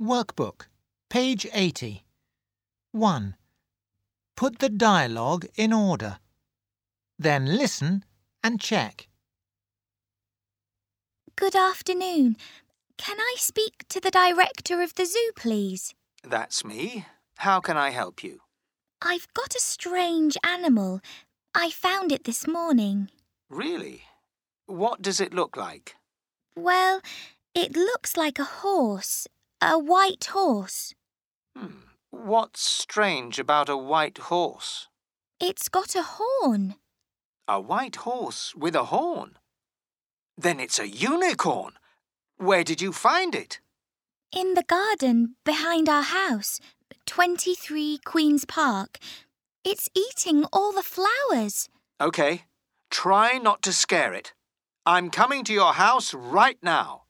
Workbook, page 80. 1. Put the dialogue in order. Then listen and check. Good afternoon. Can I speak to the director of the zoo, please? That's me. How can I help you? I've got a strange animal. I found it this morning. Really? What does it look like? Well, it looks like a horse, a white horse. What's strange about a white horse? It's got a horn. A white horse with a horn? Then it's a unicorn. Where did you find it? In the garden behind our house, 23 Queen's Park. It's eating all the flowers. OK. Try not to scare it. I'm coming to your house right now.